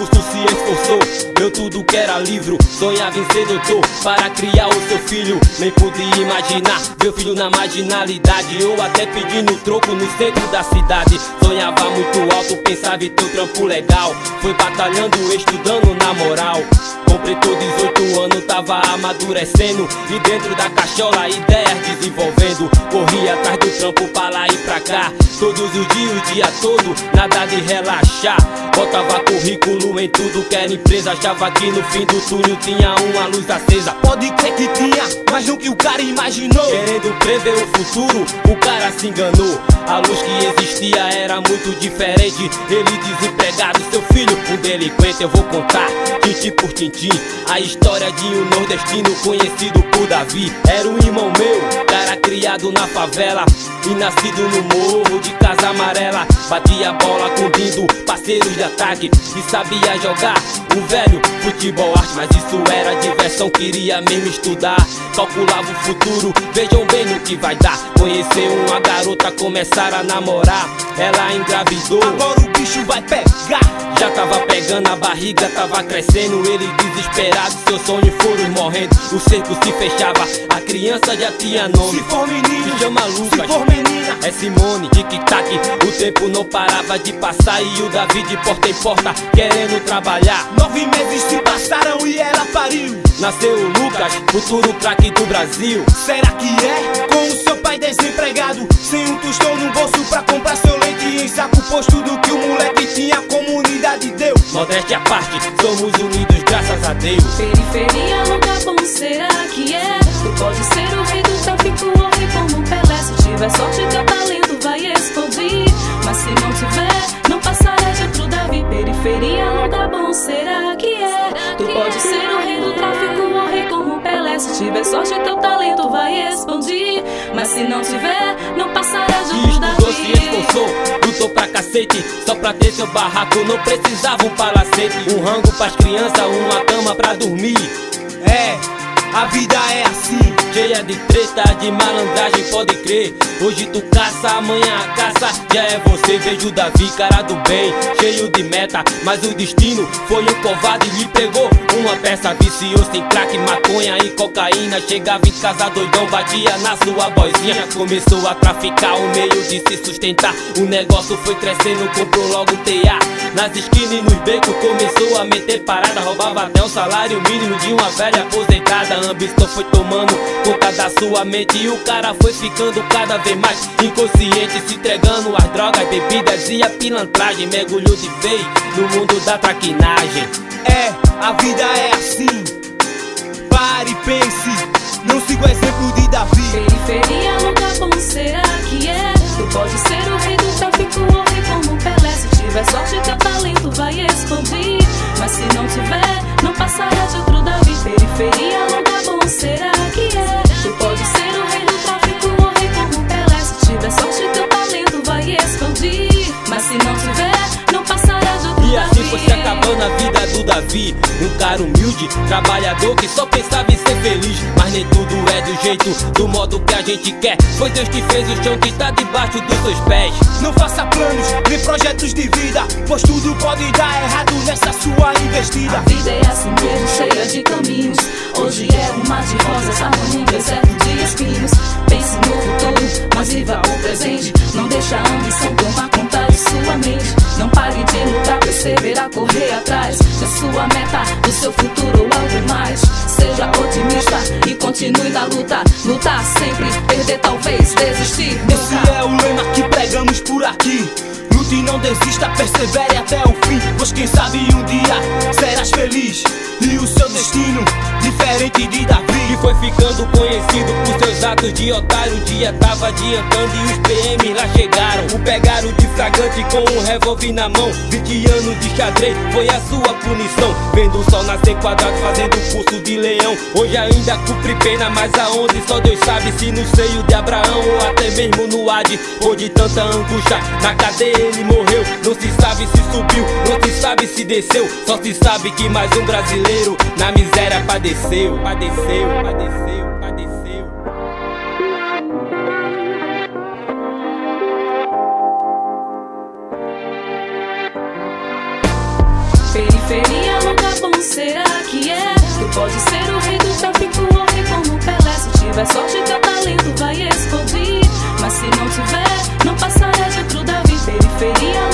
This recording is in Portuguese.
curso se esforçou, eu tudo que era livro. Sonhava em ser doutor para criar o seu filho. Nem podia imaginar ver o filho na marginalidade, ou até pedindo troco no centro da cidade. Sonhava muito alto, pensava em ter um trampo legal. Foi batalhando, estudando na moral. Completou 18 anos, tava amadurecendo, e dentro da cachola ideias desenvolvendo. Corria atrás do trampo pra lá e pra cá, todos os dias, o dia todo, nada de relaxar. Botava currículo em tudo que era empresa, achava que no fim do túnel tinha uma luz acesa. Pode crer que tinha, mas não que o cara imaginou. Querendo prever o futuro, o cara se enganou. A luz que existia era muito diferente. Ele desempregado, seu filho um delinquente. Eu vou contar, tintim por tintim, a história de um nordestino conhecido por Davi. Era um irmão meu, cara criado na favela e nascido no morro de casa amarela. Batia bola com Dindo, parceiros de ataque, e sabia jogar um velho futebol arte. Mas isso era diversão, queria mesmo estudar. Calculava o futuro, vejam bem no que vai dar. Conheceu uma garota, começaram a namorar. Ela engravidou, agora o bicho vai pegar. Já tava pegando a barriga, tava crescendo. Ele desesperado, seus sonhos foram morrendo. O cerco se fechava, a criança já tinha nome. Se for menino, se chama Lucas, se for menina, é Simone. Tic-tac, o tempo não parava de passar, e o Davi de porta em porta querendo trabalhar. 9 meses se passaram e ela pariu. Nasceu o Lucas, futuro craque do Brasil. Será que é? Com o seu pai desempregado, sem um tostão no bolso pra comprar seu leite em saco posto, do que o moleque tinha, a comunidade deu. Modéstia à parte, somos unidos graças a Deus. Periferia, lugar bom, será que é? Tu pode ser o rei do tráfico ou rei como Pelé. Se tiver sorte, teu talento vai explodir. Mas se não tiver, não passará de outro Davi. Periferia, lugar bom, será que é? Tu pode ser o rei do tráfico ou rei como Pelé. Se tiver sorte, teu talento vai explodir. Mas se não tiver, não passará de outro Davi. Estudou, se esforçou, lutou pra cacete, só pra ter seu barraco não precisava um palacete. Um rango pras crianças, uma cama pra dormir. É, a vida é assim, cheia de treta, de malandragem, pode crer. Hoje tu caça, amanhã a caça já é você. Vejo o Davi, cara do bem, cheio de meta, mas o destino foi um covarde e lhe pegou uma peça. Viciou-se em crack, maconha e cocaína. Chegava em casa doidão, batia na sua boizinha. Começou a traficar um meio de se sustentar. O negócio foi crescendo, comprou logo um TA. Nas esquinas e nos becos começou a meter parada. Roubava até o salário mínimo de uma velha aposentada. A ambição foi tomando conta da sua mente, e o cara foi ficando cada vez mais inconsciente, se entregando às drogas, bebidas e a pilantragem. Mergulhou de vez no mundo da traquinagem. É, a vida é assim. Pare e pense, não siga o exemplo de Davi. Periferia, lugar bom, será que é? Tu pode ser o rei do tráfico ou rei como Pelé. Se tiver sorte, teu talento vai explodir. Mas se não tiver, não passará de outro Davi. Periferia, lugar bom, será que é? Tu pode ser o rei do tráfico ou rei como Pelé. Se tiver sorte, teu talento vai explodir. Mas se não tiver, não passará de outro Davi. E assim foi se acabando a vida do Davi, um cara humilde, trabalhador que só pensava em ser feliz. Mas nem tudo é do jeito, do modo que a gente quer. Foi Deus que fez o chão que tá debaixo dos seus pés. Não faça planos, nem projetos de vida, pois tudo pode dar errado nessa sua investida. A vida é assim mesmo, cheia de caminhos. Hoje é um mar de rosas, amanhã um deserto de espinhos. Pense no futuro, mas viva o presente. Não deixa a ambição tomar conta de sua mente. Não pare de lutar, perseverar, correr atrás da sua meta, do seu futuro ou algo mais. Seja otimista e continue na luta. Lutar sempre, perder talvez, desistir nunca. Esse é o lema que pregamos por aqui. Lute e não desista, persevere até o fim, pois quem sabe um dia serás feliz. E o seu destino, diferente de Davi, que foi ficando conhecido por seus atos de otário. Um dia tava adiantando e os PM lá chegaram. O pegaram de flagrante com um revólver na mão. 20 anos de xadrez foi a sua punição. Vendo o sol nascer quadrado, fazendo curso de leão. Hoje ainda cumpre pena, mas aonde só Deus sabe. Se no seio de Abraão ou até mesmo no Hades. Por de tanta angústia, na cadeia ele morreu. Não se sabe se subiu, não se sabe se desceu. Só se sabe que mais um brasileiro na miséria padeceu, padeceu, padeceu, padeceu. Periferia. será que é? Tu pode ser o rei do tráfico ou rei como Pelé. Se tiver sorte, teu talento vai explodir. Mas se não tiver, não passará de outro Davi. Periferia